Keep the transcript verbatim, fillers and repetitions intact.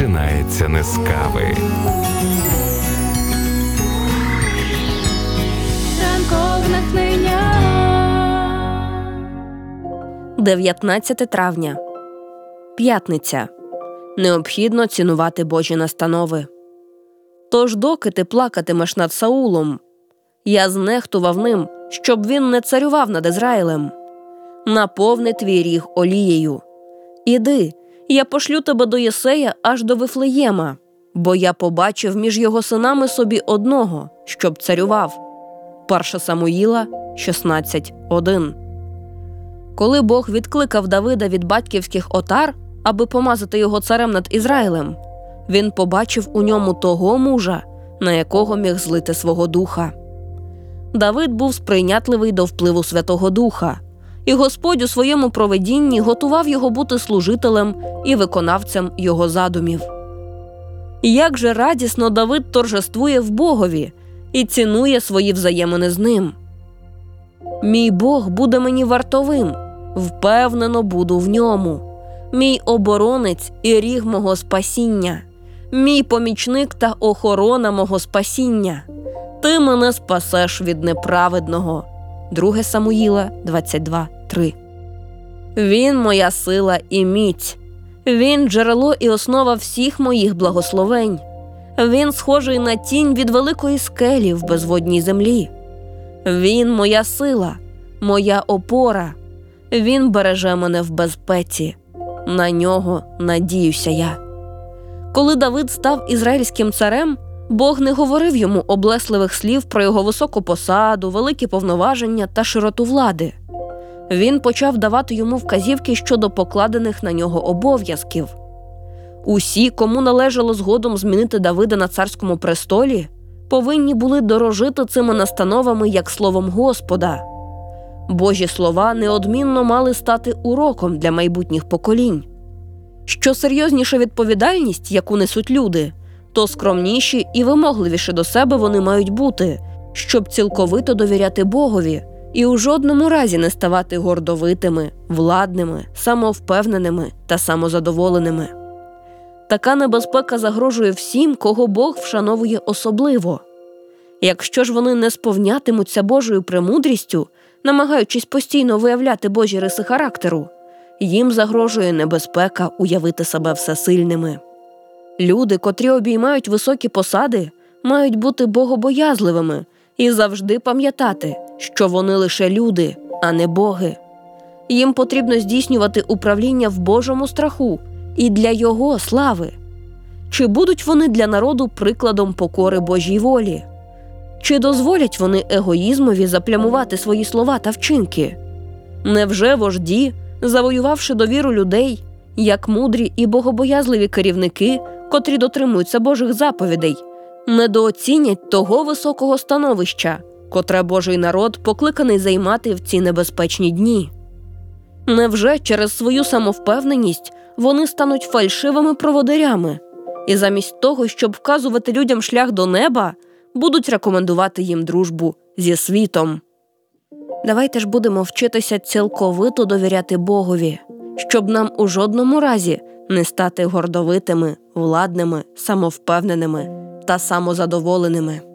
починається не з кави. дев'ятнадцяте травня. П'ятниця. Необхідно цінувати Божі настанови. Тож доки ти плакатимеш над Саулом, я знехтував ним, щоб він не царював над Ізраїлем. Наповни твій ріг олією. Іди, я пошлю тебе до Єсея аж до Вифлеєма, бо я побачив між його синами собі одного, щоб царював. Перше Самуїла шістнадцять один. Коли Бог відкликав Давида від батьківських отар, аби помазати його царем над Ізраїлем, він побачив у ньому того мужа, на якого міг злити свого духа. Давид був сприйнятливий до впливу Святого Духа, і Господь у своєму провидінні готував його бути служителем і виконавцем його задумів. Як же радісно Давид торжествує в Богові і цінує свої взаємини з ним. «Мій Бог буде мені вартовим, впевнено буду в ньому. Мій оборонець і ріг мого спасіння, мій помічник та охорона мого спасіння. Ти мене спасеш від неправедного». Друге Самуїла двадцять два три. Він моя сила і міць. Він джерело і основа всіх моїх благословень. Він схожий на тінь від великої скелі в безводній землі. Він моя сила, моя опора. Він береже мене в безпеці. На нього надіюся я. Коли Давид став ізраїльським царем, Бог не говорив йому облесливих слів про його високу посаду, великі повноваження та широту влади. Він почав давати йому вказівки щодо покладених на нього обов'язків. Усі, кому належало згодом змінити Давида на царському престолі, повинні були дорожити цими настановами як словом Господа. Божі слова неодмінно мали стати уроком для майбутніх поколінь. Що серйозніша відповідальність, яку несуть люди, то скромніші і вимогливіші до себе вони мають бути, щоб цілковито довіряти Богові і у жодному разі не ставати гордовитими, владними, самовпевненими та самозадоволеними. Така небезпека загрожує всім, кого Бог вшановує особливо. Якщо ж вони не сповнятимуться Божою премудрістю, намагаючись постійно виявляти Божі риси характеру, їм загрожує небезпека уявити себе всесильними. Люди, котрі обіймають високі посади, мають бути богобоязливими і завжди пам'ятати, що вони лише люди, а не боги. Їм потрібно здійснювати управління в Божому страху і для Його слави. Чи будуть вони для народу прикладом покори Божій волі? Чи дозволять вони егоїзмові заплямувати свої слова та вчинки? Невже вожді, завоювавши довіру людей, як мудрі і богобоязливі керівники, котрі дотримуються Божих заповідей, недооцінять того високого становища, котре Божий народ покликаний займати в ці небезпечні дні? Невже через свою самовпевненість вони стануть фальшивими проводирями і замість того, щоб вказувати людям шлях до неба, будуть рекомендувати їм дружбу зі світом? Давайте ж будемо вчитися цілковито довіряти Богові, щоб нам у жодному разі не стати гордовитими, владними, самовпевненими та самозадоволеними.